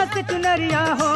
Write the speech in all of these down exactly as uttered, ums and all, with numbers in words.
से चुनरिया हो,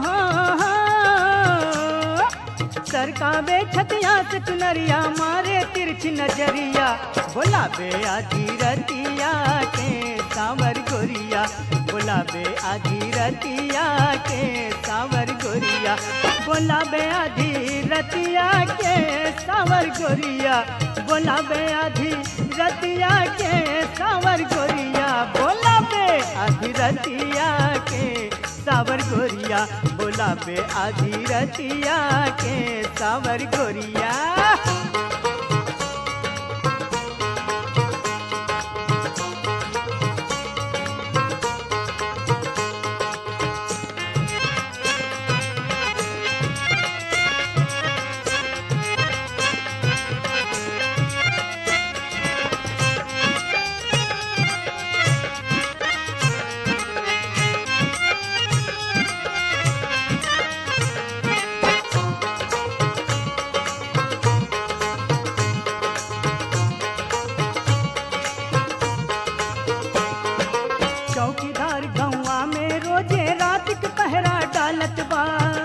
सरका बे छतिया से चुनरिया मारे तिरछी नजरिया, बोला बे आधी रतिया के सावर गोरिया, बोला बे आधी रतिया के सावर गोरिया, बोला बे आधी रतिया के सावर गोरिया, बोला बे आधी रतिया के सावर गोरिया, बोला बे आधी रतिया के सावर गोरिया, बोला बे आधी रतिया के सावर गोरिया। चौकीदार गौवा में रोजे रात के पहरा डालत बा,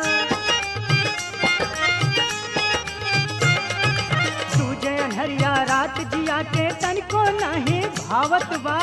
सूझे अनहरिया रात जिया के तनको नहीं भावत बा,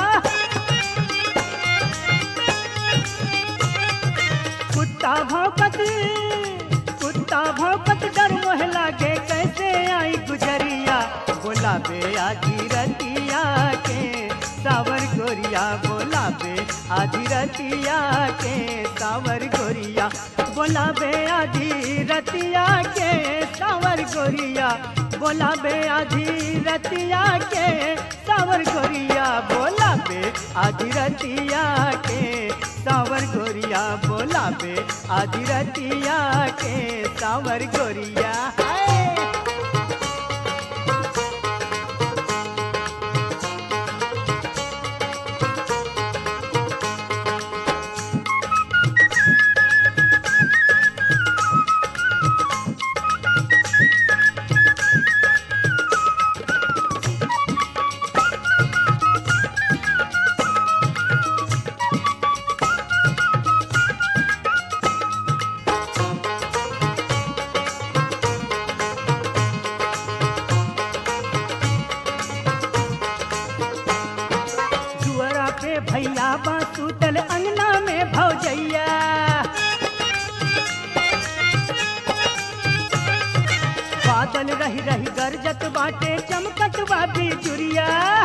कुत्ता भौंकत कुत्ता भौंकत डर मोह लागे कैसे आई गुजरिया, बोला बे आधी रतिया के सावर गोरिया, बोला बे आधी रतिया के सावर गोरिया, बोला बे आधी रतिया के सावर गोरिया, बोला बे आधी रतिया के सावर गोरिया, बोला बे आधी रतिया के सावर गोरिया, बोला बे आधी रतिया के सावर गोरिया। भैया बासूतल अंगना में भौजैया, बादल रही रही गरजत बाटे चमकत बा बिजुरिया,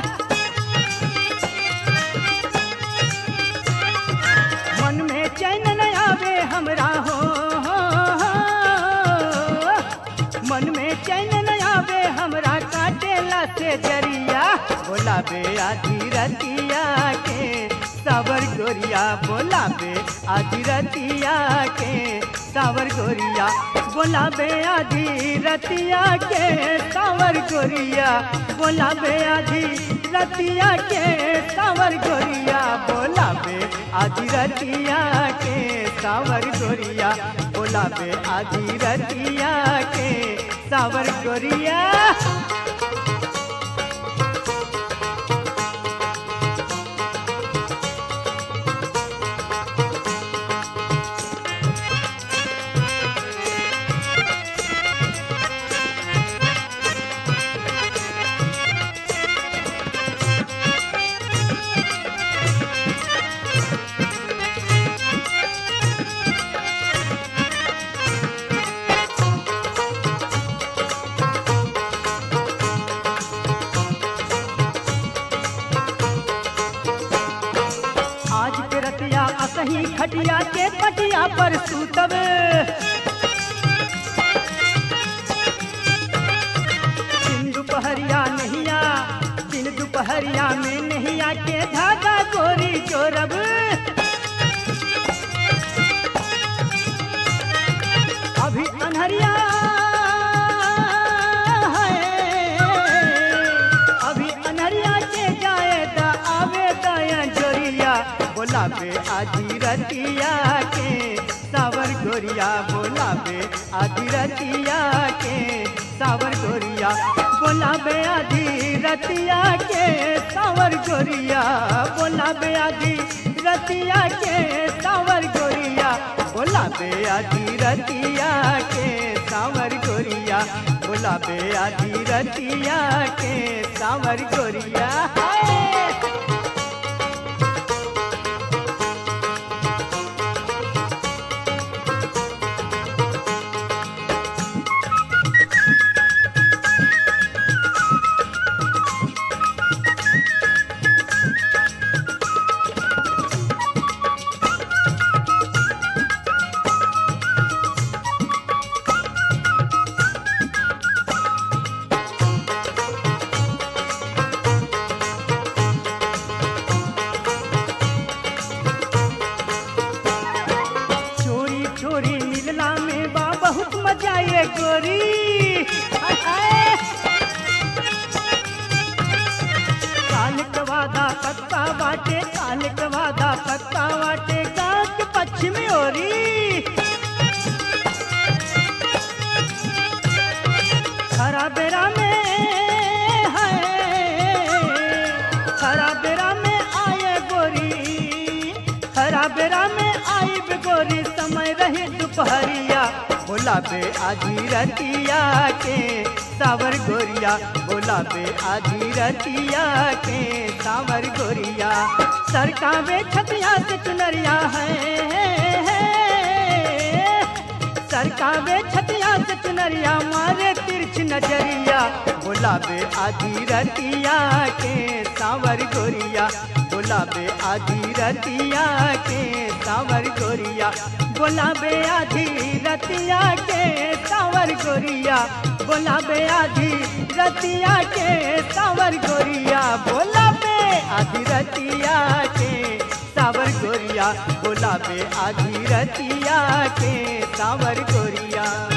मन में चैन न आवे हमरा हो, मन में चैन न आवे हमरा काटेला से जरिया, बोला बे आधी रतिया के सावर गोरिया, बोला बे आधी रतिया के सावर गोरिया, बोला बे आधी रतिया के सावर गोरिया, बोला बे आधी रतिया के सावर गोरिया, बोला बे आधी रतिया के सावर गोरिया, बोला बे आधी रतिया के सावर गोरिया। असही खटिया के पटिया पर सूतब, दिन दोपहरिया नहिया दिन दोपहरिया में नहिया के धागा गोरी चोरब, अभी अनहरिया है, अभी अनहरिया के जाए दा आवे दया जोरिया, बोला बे आधी रतिया के सावर गोरिया, बोला बे आधी रतिया के सावर गोरिया, बोला बे आधी रतिया के सावर गोरिया, बोला बे आधी रतिया के सावर गोरिया बोलाबे आधी रतिया के सावर गोरिया बोलाबे आधी रतिया के सावर गोरिया हाय। चोरी मिलना में बा बहुत मजा ये गोरी हाय हाय। काल के वादा पक्का बाटे काल के वादा पक्का बाटे गाँव के पश्चिमी ओरी खरा बेरा में है खरा बेरा में आए गोरी खरा बेरा में आई गोरी समय रही दोपहरिया बोलाबे आधी रतिया के सावर गोरिया बोलाबे आधी रतिया के सावर गोरिया सरकावे छतिया से चुनरिया है सरकावे छतिया से चुनरिया मारे तिरछ नजरिया बोलाबे आधी रतिया के सावर गोरिया बोलाबे आधी रतिया के सावर गोरिया बोलाबे आधी रतिया के सावर गोरिया बोलाबे आधी रतिया के सावर गोरिया बोलाबे आधी रतिया के सावर गोरिया बोलाबे आधी रतिया के सावर गोरिया।